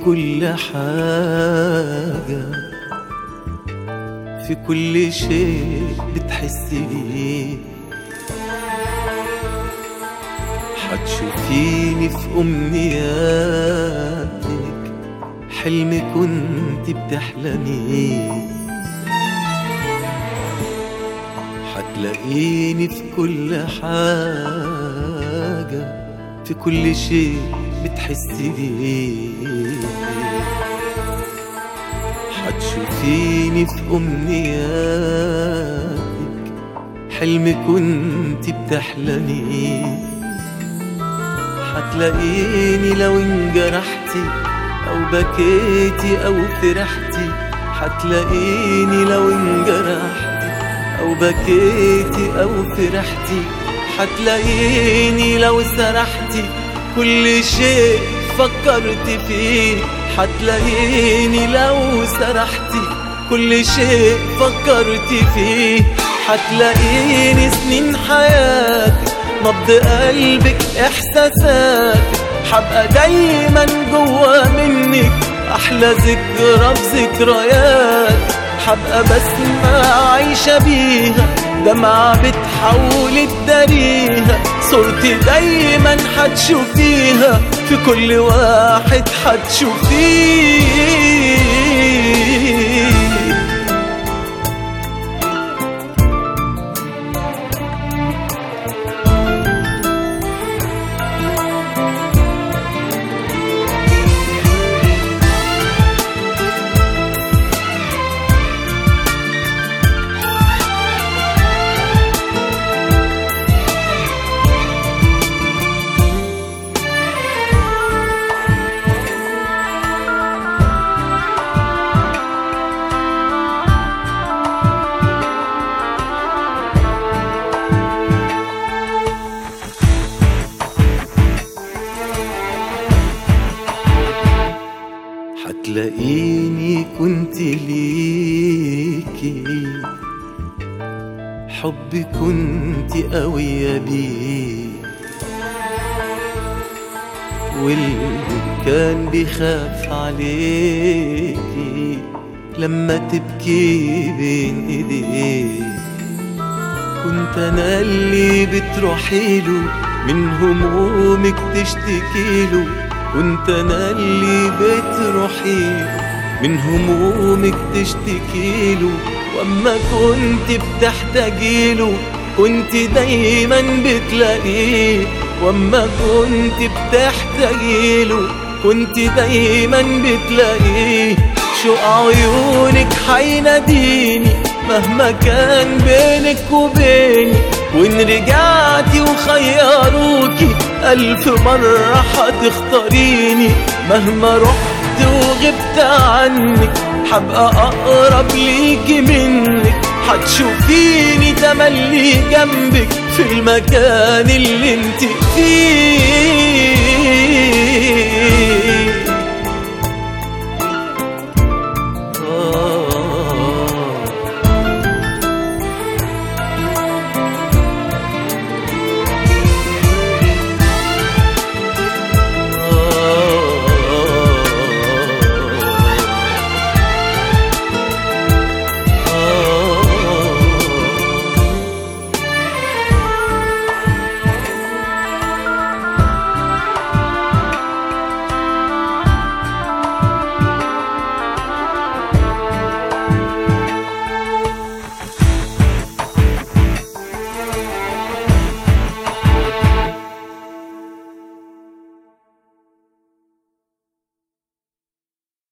كل حاجة، في كل شيء بتحسي بيه. حتشوفيني في أمنياتك، حلم كنت بتحلميه. حتلاقيني في كل حاجة، في كل شيء بتحسي بيه. حتشوفيني في أمنياتك، حلم كنت بتحلميه. حتلاقيني لو انجرحتي أو بكيتي أو فرحتي. حتلاقيني لو انجرحتي أو بكيتي أو فرحتي. حتلاقيني لو سرحتي كل شيء فكرت فيه. حتلاقيني لو سرحتي كل شيء فكرت فيه. حتلاقيني سنين حياتك، نبض قلبك، إحساساتك. حبقى دايما جوا منك أحلى ذكرى بذكريات. حبقى بسمة عايشة بيها، دمعة بتحول تداريها. صورتي دايما حتشوفيها، في كل واحد حتشوفيه. حتلاقيني كنت ليكي، حبي كنت قوية بيه. واللي كان بيخاف عليكي لما تبكي بين ايديه. كنت انا اللي بتروحيله من همومك تشتكيله. كنت انا اللي بتروحيله من همومك تشتكيله. واما كنت بتحتاجيله كنت دايما بتلاقيه. واما كنت بتحتاجيله كنت دايما بتلاقيه. شوق عيونك حيناديني مهما كان بينك وبيني. وإن رجعتي وخيروكي 1000 مرة حتختاريني. مهما رحت وغبت عنك حبقى أقرب ليكي منك. حتشوفيني تملي جنبك في المكان اللي انت فيه.